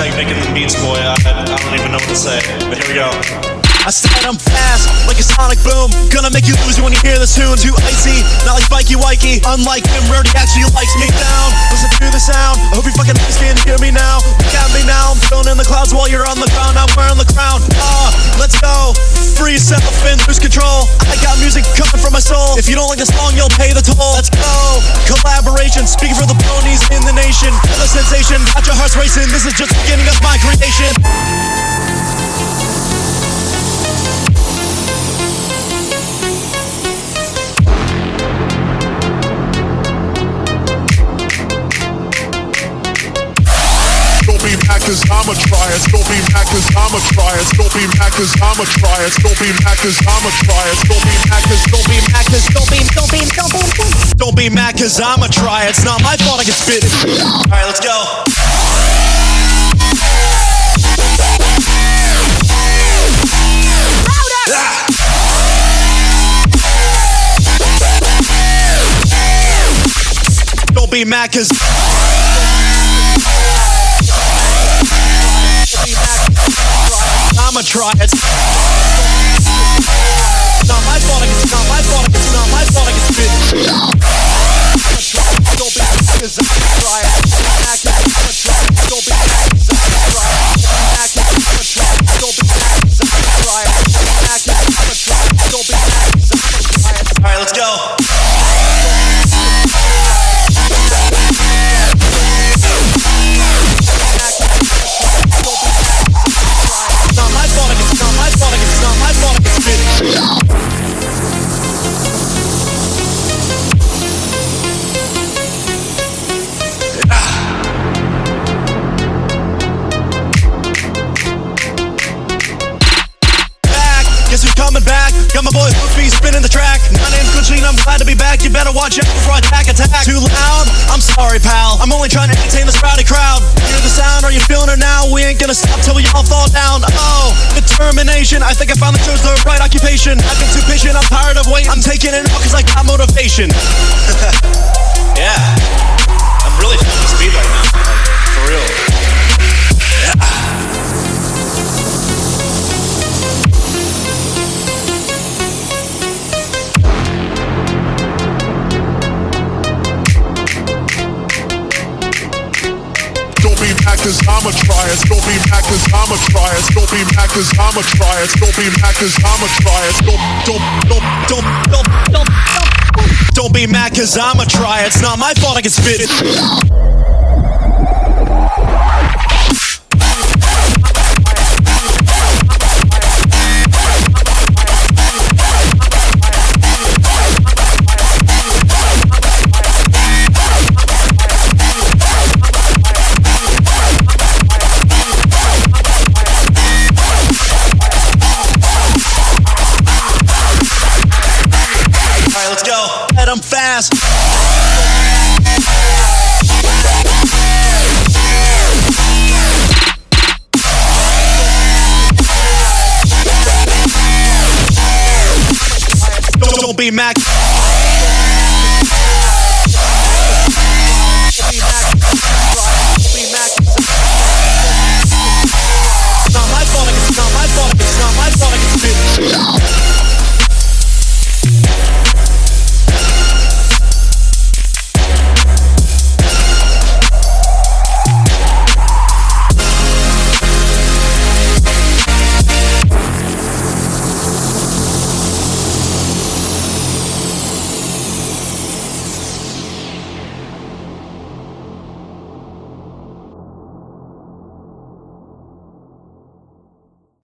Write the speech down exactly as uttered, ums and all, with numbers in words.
how you making the beats, boy. I, I don't even know what to say, but here we go. I said I'm fast, like a sonic boom. Gonna make you lose it when you hear this tune. Too icy, not like Spikey Wikey. Unlike him, Rarity actually likes me down. Listen to the sound, I hope you fucking understand and hear me now. Look at me now, I'm thrown in the clouds while you're on the ground. I'm wearing the crown. Ah, let's go. Free yourself and lose control. I got music coming from my soul. If you don't like the song, you'll pay the toll. Let's go. Collaboration, speaking for the ponies in the nation. The sensation, got your hearts racing. This is just the beginning of my creation. Don't be mad cause I'ma try it. Don't be mad cause I'ma try it. Don't be mad cause I'ma try it. Don't be mad cause I'ma try it. Don't be mad cause don't be mad cause don't be don't be don't be Don't be mad cause I'ma try it. It's not my fault I get spit it. Alright, let's go. Don't be mad cause I'ma try it. It's not my fault I get, it's not my fault I get, it's not my fault I get spit. Don't be mad cause I'ma try it. Don't be mad cause I'ma try it. Don't be mad cause I'ma try it. Don't be mad cause I'ma try it. Don't be mad cause I'ma try it. Alright, let's go. Guess who's coming back? Got my boy Hoopy spinning the track. My name's Clinchine, I'm glad to be back. You better watch out before I attack, attack. Too loud? I'm sorry, pal. I'm only trying to entertain this rowdy crowd. Hear the sound? Are you feeling it now? We ain't gonna stop till we all fall down. Oh, determination. I think I finally chose the right occupation. I've been too patient, I'm tired of waiting. I'm taking it out cause I got motivation. Yeah. I'm really feeling the speed right now. Like, for real. Yeah. Don't be mad cause I'ma try it. Don't be mad cause I'ma try it. Don't be mad cause I'ma try it. Don't be mad cause I'ma try it. Don't don't don't don't don't don't don't Don't be mad cause I'ma try it. It's not my fault I get spit it. Let's go. And I'm fast. Don't, don't be mad.